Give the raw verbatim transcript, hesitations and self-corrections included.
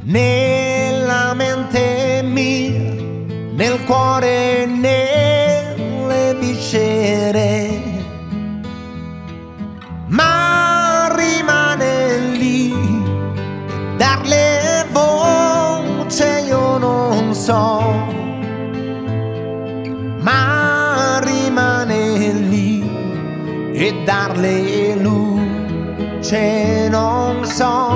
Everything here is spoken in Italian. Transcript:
nella mente mia, nel cuore, nelle viscere, ma rimane lì. Darle voce io non so, ma rimane lì, e darle luce non so.